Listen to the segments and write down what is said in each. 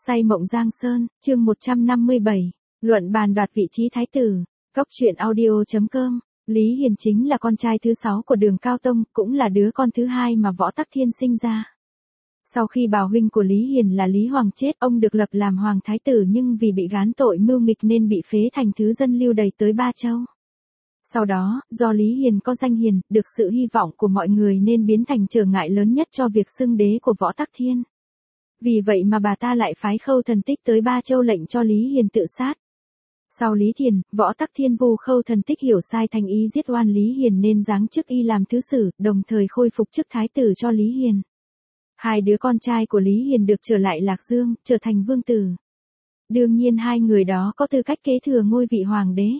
Say mộng Giang Sơn, chương 157, luận bàn đoạt vị trí thái tử. Cốc truyện audio.com. Lý Hiền chính là con trai thứ 6 của Đường Cao Tông, cũng là đứa con thứ 2 mà Võ Tắc Thiên sinh ra. Sau khi bảo huynh của Lý Hiền là Lý Hoàng chết, ông được lập làm hoàng thái tử nhưng vì bị gán tội mưu nghịch nên bị phế thành thứ dân lưu đày tới Ba Châu. Sau đó, do Lý Hiền có danh hiền, được sự hy vọng của mọi người nên biến thành trở ngại lớn nhất cho việc xưng đế của Võ Tắc Thiên. Vì vậy mà bà ta lại phái Khâu Thần Tích tới Ba Châu lệnh cho Lý Hiền tự sát. Sau Lý Thiền, Võ Tắc Thiên vu Khâu Thần Tích hiểu sai thành ý giết oan Lý Hiền nên giáng chức y làm thứ sử, đồng thời khôi phục chức thái tử cho Lý Hiền. Hai đứa con trai của Lý Hiền được trở lại Lạc Dương, trở thành vương tử. Đương nhiên hai người đó có tư cách kế thừa ngôi vị hoàng đế.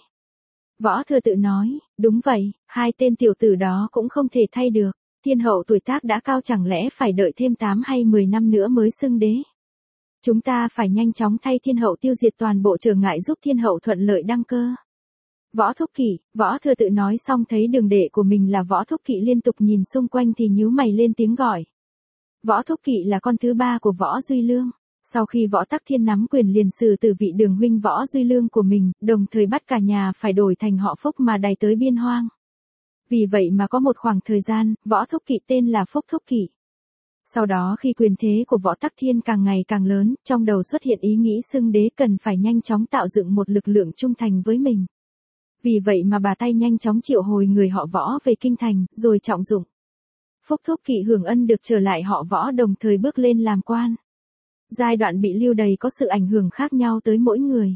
Võ Thừa Tự nói, đúng vậy, hai tên tiểu tử đó cũng không thể thay được. Thiên hậu tuổi tác đã cao, chẳng lẽ phải đợi thêm 8 hay 10 năm nữa mới xưng đế. Chúng ta phải nhanh chóng thay thiên hậu, tiêu diệt toàn bộ trở ngại giúp thiên hậu thuận lợi đăng cơ. Võ Thúc Kỵ, Võ Thừa Tự nói xong thấy đường đệ của mình là Võ Thúc Kỵ liên tục nhìn xung quanh thì nhíu mày lên tiếng gọi. Võ Thúc Kỵ là con thứ 3 của Võ Duy Lương. Sau khi Võ Tắc Thiên nắm quyền liền xử tử vị Đường huynh Võ Duy Lương của mình, đồng thời bắt cả nhà phải đổi thành họ Phúc mà đày tới biên hoang. Vì vậy mà có một khoảng thời gian, Võ Thúc Kỵ tên là Phúc Thúc Kỵ. Sau đó khi quyền thế của Võ Tắc Thiên càng ngày càng lớn, trong đầu xuất hiện ý nghĩ xưng đế cần phải nhanh chóng tạo dựng một lực lượng trung thành với mình. Vì vậy mà bà tay nhanh chóng triệu hồi người họ Võ về kinh thành, rồi trọng dụng. Phúc Thúc Kỵ hưởng ân được trở lại họ Võ, đồng thời bước lên làm quan. Giai đoạn bị lưu đày có sự ảnh hưởng khác nhau tới mỗi người.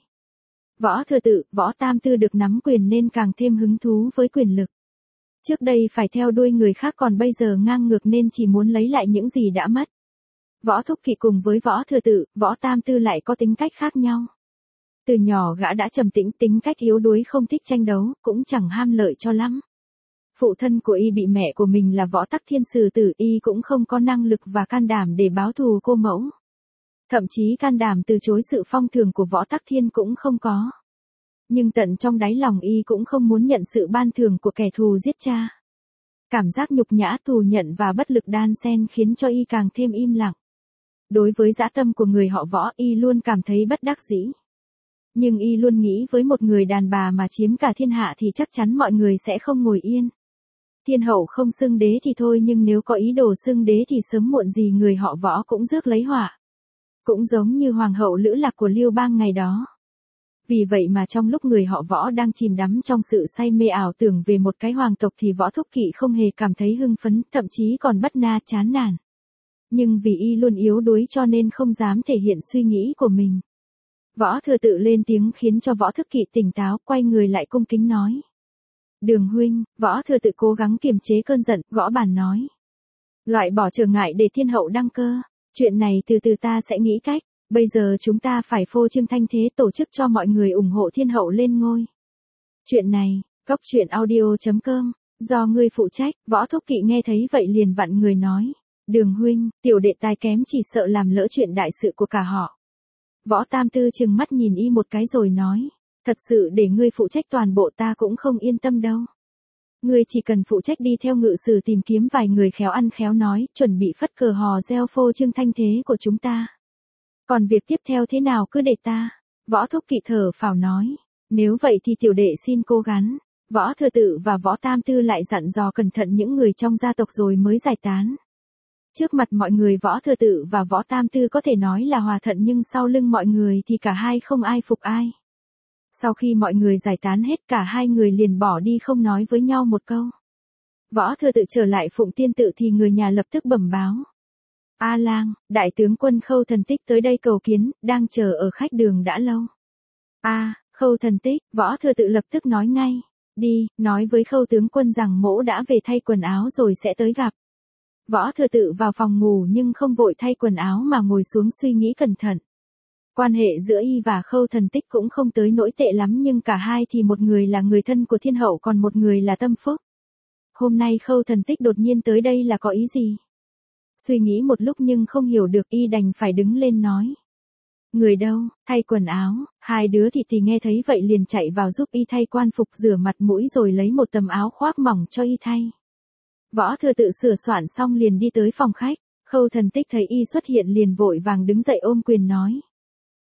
Võ Thừa Tự, Võ Tam Tư được nắm quyền nên càng thêm hứng thú với quyền lực. Trước đây phải theo đuôi người khác, còn bây giờ ngang ngược nên chỉ muốn lấy lại những gì đã mất. Võ Thúc Kỵ cùng với Võ Thừa Tự, Võ Tam Tư lại có tính cách khác nhau. Từ nhỏ gã đã trầm tĩnh, tính cách yếu đuối, không thích tranh đấu, cũng chẳng ham lợi cho lắm. Phụ thân của y bị mẹ của mình là Võ Tắc Thiên xử tử, y cũng không có năng lực và can đảm để báo thù cô mẫu. Thậm chí can đảm từ chối sự phong thưởng của Võ Tắc Thiên cũng không có. Nhưng tận trong đáy lòng y cũng không muốn nhận sự ban thưởng của kẻ thù giết cha. Cảm giác nhục nhã, tù nhận và bất lực đan xen khiến cho y càng thêm im lặng. Đối với dã tâm của người họ Võ, y luôn cảm thấy bất đắc dĩ. Nhưng y luôn nghĩ với một người đàn bà mà chiếm cả thiên hạ thì chắc chắn mọi người sẽ không ngồi yên. Thiên hậu không xưng đế thì thôi, nhưng nếu có ý đồ xưng đế thì sớm muộn gì người họ Võ cũng rước lấy họa. Cũng giống như hoàng hậu Lữ Lạc của Liêu Bang ngày đó. Vì vậy mà trong lúc người họ Võ đang chìm đắm trong sự say mê ảo tưởng về một cái hoàng tộc thì Võ Thúc Kỵ không hề cảm thấy hưng phấn, thậm chí còn bất na chán nản. Nhưng vì y luôn yếu đuối cho nên không dám thể hiện suy nghĩ của mình. Võ Thừa Tự lên tiếng khiến cho Võ Thúc Kỵ tỉnh táo, quay người lại cung kính nói. Đường huynh. Võ Thừa Tự cố gắng kiềm chế cơn giận, gõ bàn nói. Loại bỏ trở ngại để thiên hậu đăng cơ. Chuyện này từ từ ta sẽ nghĩ cách. Bây giờ chúng ta phải phô trương thanh thế, tổ chức cho mọi người ủng hộ thiên hậu lên ngôi. Chuyện này, Cốc truyện audio.com, do ngươi phụ trách. Võ Thúc Kỵ nghe thấy vậy liền vặn người nói. Đường huynh, tiểu đệ tài kém chỉ sợ làm lỡ chuyện đại sự của cả họ. Võ Tam Tư trừng mắt nhìn y một cái rồi nói. Thật sự để ngươi phụ trách toàn bộ ta cũng không yên tâm đâu. Ngươi chỉ cần phụ trách đi theo ngự sử tìm kiếm vài người khéo ăn khéo nói, chuẩn bị phất cờ hò reo phô trương thanh thế của chúng ta. Còn việc tiếp theo thế nào cứ để ta. Võ Thúc Kỵ thở phào nói. Nếu vậy thì tiểu đệ xin cố gắng. Võ Thừa Tự và Võ Tam Tư lại dặn dò cẩn thận những người trong gia tộc rồi mới giải tán. Trước mặt mọi người Võ Thừa Tự và Võ Tam Tư có thể nói là hòa thuận, nhưng sau lưng mọi người thì cả hai không ai phục ai. Sau khi mọi người giải tán hết, cả hai người liền bỏ đi không nói với nhau một câu. Võ Thừa Tự trở lại Phụng Tiên Tự thì người nhà lập tức bẩm báo. A Lang, đại tướng quân Khâu Thần Tích tới đây cầu kiến, đang chờ ở khách đường đã lâu. Khâu Thần Tích. Võ Thừa Tự lập tức nói ngay. Đi, nói với Khâu tướng quân rằng mỗ đã về thay quần áo rồi sẽ tới gặp. Võ Thừa Tự vào phòng ngủ nhưng không vội thay quần áo mà ngồi xuống suy nghĩ cẩn thận. Quan hệ giữa y và Khâu Thần Tích cũng không tới nỗi tệ lắm, nhưng cả hai thì một người là người thân của thiên hậu, còn một người là tâm phúc. Hôm nay Khâu Thần Tích đột nhiên tới đây là có ý gì? Suy nghĩ một lúc nhưng không hiểu được, y đành phải đứng lên nói. Người đâu, thay quần áo. Hai đứa thì nghe thấy vậy liền chạy vào giúp y thay quan phục, rửa mặt mũi rồi lấy một tấm áo khoác mỏng cho y thay. Võ Thừa Tự sửa soạn xong liền đi tới phòng khách. Khâu Thần Tích thấy y xuất hiện liền vội vàng đứng dậy ôm quyền nói.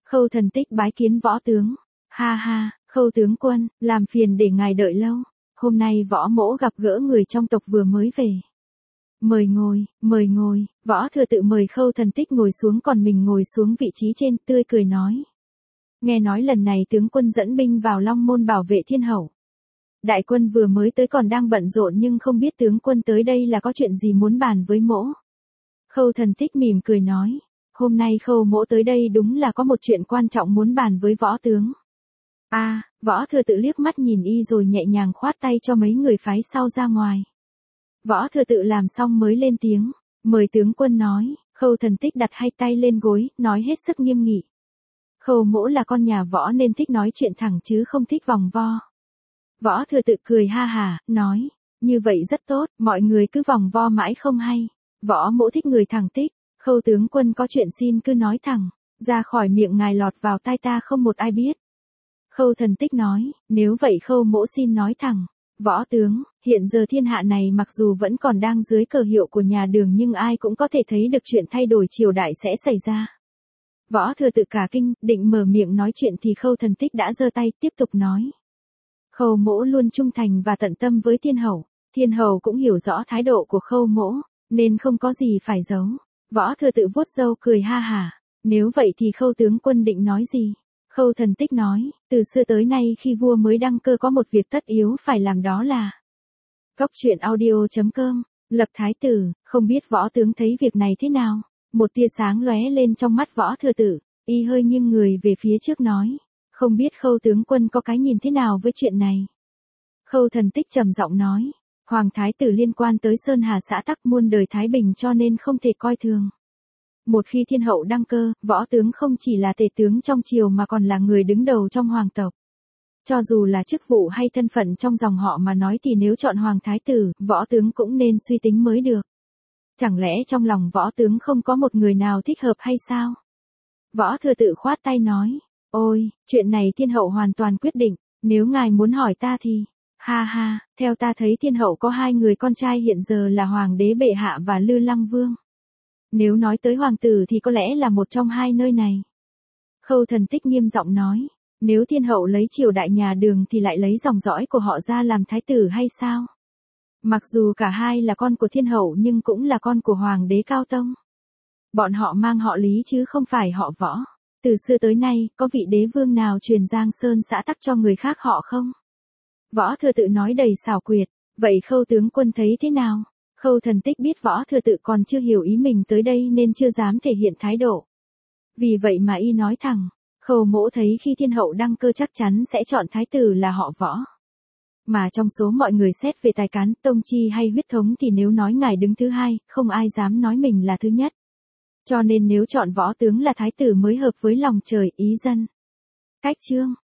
Khâu Thần Tích bái kiến võ tướng. Ha ha, Khâu tướng quân, làm phiền để ngài đợi lâu. Hôm nay võ mỗ gặp gỡ người trong tộc vừa mới về. Mời ngồi, võ thừa tự mời Khâu Thần Tích ngồi xuống còn mình ngồi xuống vị trí trên tươi cười nói. Nghe nói lần này tướng quân dẫn binh vào Long Môn bảo vệ thiên hậu. Đại quân vừa mới tới còn đang bận rộn nhưng không biết tướng quân tới đây là có chuyện gì muốn bàn với mỗ. Khâu Thần Tích mỉm cười nói. Hôm nay Khâu mỗ tới đây đúng là có một chuyện quan trọng muốn bàn với võ tướng. Võ thừa tự liếc mắt nhìn y rồi nhẹ nhàng khoát tay cho mấy người phái sau ra ngoài. Võ thừa tự làm xong mới lên tiếng. Mời tướng quân nói. Khâu Thần Tích đặt hai tay lên gối, nói hết sức nghiêm nghị. Khâu mỗ là con nhà võ nên thích nói chuyện thẳng chứ không thích vòng vo. Võ thừa tự cười ha hả, nói. Như vậy rất tốt, mọi người cứ vòng vo mãi không hay. Võ mỗ thích người thẳng tích. Khâu tướng quân có chuyện xin cứ nói thẳng. Ra khỏi miệng ngài lọt vào tai ta không một ai biết. Khâu Thần Tích nói. Nếu vậy Khâu mỗ xin nói thẳng. Võ tướng, hiện giờ thiên hạ này mặc dù vẫn còn đang dưới cờ hiệu của nhà Đường nhưng ai cũng có thể thấy được chuyện thay đổi triều đại sẽ xảy ra. Võ thừa tự cả kinh, định mở miệng nói chuyện thì Khâu Thần Tích đã giơ tay tiếp tục nói. Khâu mỗ luôn trung thành và tận tâm với thiên hậu cũng hiểu rõ thái độ của Khâu mỗ, nên không có gì phải giấu. Võ thừa tự vuốt râu cười ha hả. Nếu vậy thì Khâu tướng quân định nói gì? Khâu Thần Tích nói, từ xưa tới nay khi vua mới đăng cơ có một việc tất yếu phải làm đó là. Cóc truyện audio.com, lập thái tử, không biết võ tướng thấy việc này thế nào? Một tia sáng lóe lên trong mắt võ thừa tử, y hơi nghiêng người về phía trước nói. Không biết Khâu tướng quân có cái nhìn thế nào với chuyện này? Khâu Thần Tích trầm giọng nói. Hoàng thái tử liên quan tới Sơn Hà xã tắc muôn đời thái bình cho nên không thể coi thường. Một khi thiên hậu đăng cơ, võ tướng không chỉ là tể tướng trong triều mà còn là người đứng đầu trong hoàng tộc. Cho dù là chức vụ hay thân phận trong dòng họ mà nói thì nếu chọn hoàng thái tử, võ tướng cũng nên suy tính mới được. Chẳng lẽ trong lòng võ tướng không có một người nào thích hợp hay sao? Võ thừa tự khoát tay nói. Ôi, chuyện này thiên hậu hoàn toàn quyết định, nếu ngài muốn hỏi ta thì. Ha ha, theo ta thấy thiên hậu có hai người con trai hiện giờ là hoàng đế bệ hạ và Lư Lăng Vương. Nếu nói tới hoàng tử thì có lẽ là một trong hai nơi này. Khâu Thần Tích nghiêm giọng nói. Nếu thiên hậu lấy triều đại nhà Đường thì lại lấy dòng dõi của họ ra làm thái tử hay sao? Mặc dù cả hai là con của thiên hậu nhưng cũng là con của hoàng đế Cao Tông. Bọn họ mang họ Lý chứ không phải họ Võ. Từ xưa tới nay, có vị đế vương nào truyền Giang Sơn xã tắc cho người khác họ không? Võ thừa tự nói đầy xảo quyệt. Vậy Khâu tướng quân thấy thế nào? Khâu Thần Tích biết võ thừa tự còn chưa hiểu ý mình tới đây nên chưa dám thể hiện thái độ. Vì vậy mà y nói thẳng. Khâu mỗ thấy khi thiên hậu đăng cơ chắc chắn sẽ chọn thái tử là họ Võ. Mà trong số mọi người xét về tài cán, tông chi hay huyết thống thì nếu nói ngài đứng thứ hai, không ai dám nói mình là thứ nhất. Cho nên nếu chọn võ tướng là thái tử mới hợp với lòng trời ý dân. Cách chương